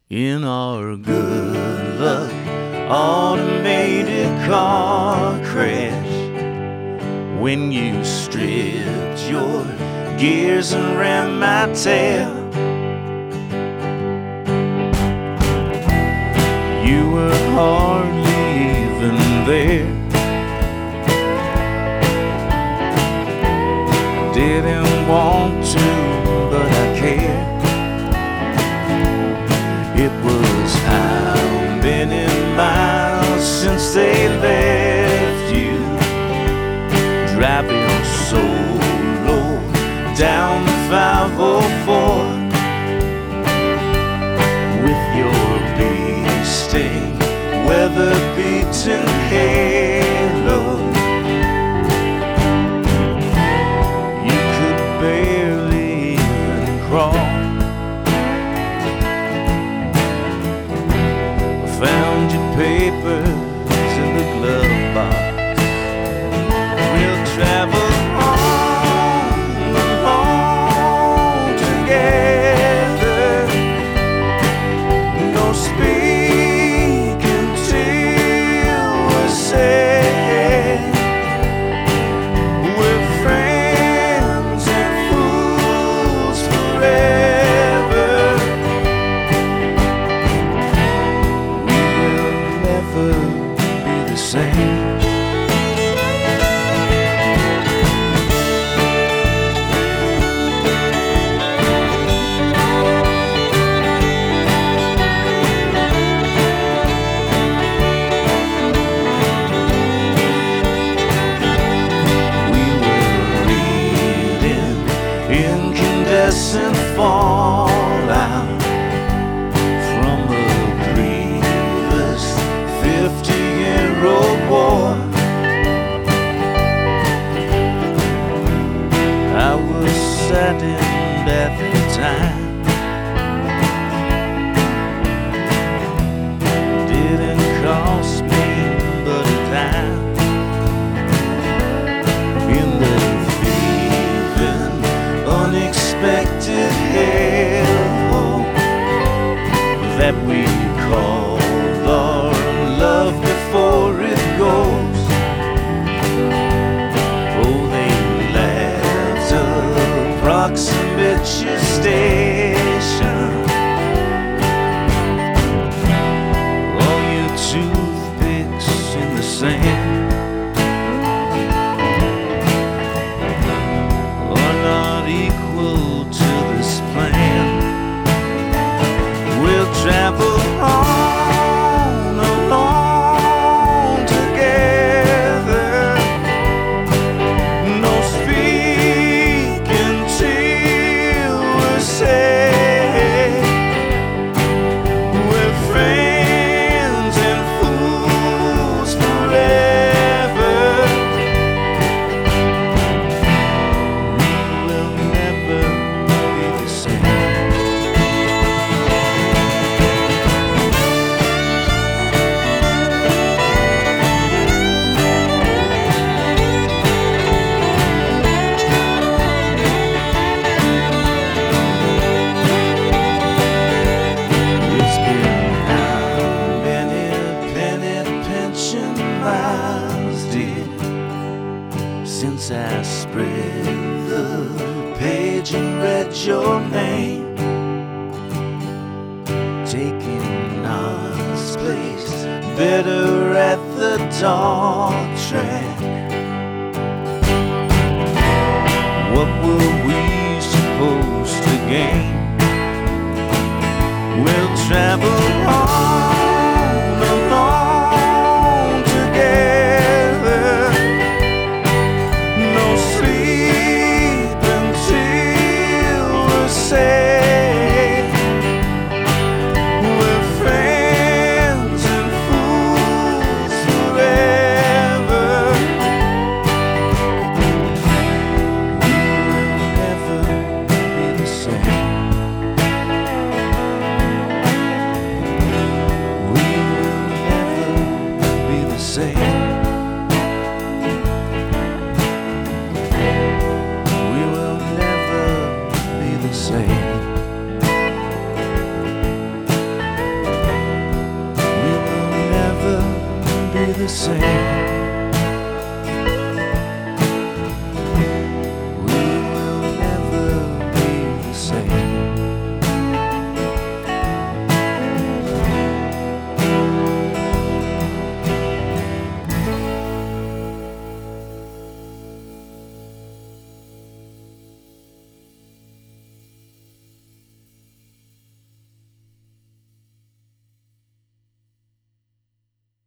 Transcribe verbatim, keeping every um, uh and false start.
In our good luck automated car crash, when you stripped your gears and ran my tail, you were hardly even there. Didn't want to, but I cared. It was how many miles since they left you, driving so low down the five oh four with your bee sting, weather-beaten halo. You could barely even crawl. Found your papers in the glove box. We'll travel on alone together. No speaking till we're said. We're friends and fools forever. Be the same. We were reading incandescent fallout from a grievous fifty-year-old war. I was saddened at the time. Didn't cost me but a dime. In the thieving, unexpected hellhole that we call our love before it goes. Oh, they laughed approximate your station. All your toothpicks in the sand are not equal to this plan. We'll travel on alone together. No speaking till we're said. We're friends and fools forever. We will never be the same. It's been how many penny-pinching miles, dear, since I spread the page and read your name, taking God's place better at the dog track. What were we supposed to gain? We'll travel on alone together. No sleep until we're safe. We're friends and fools forever. We will never be the same. the same.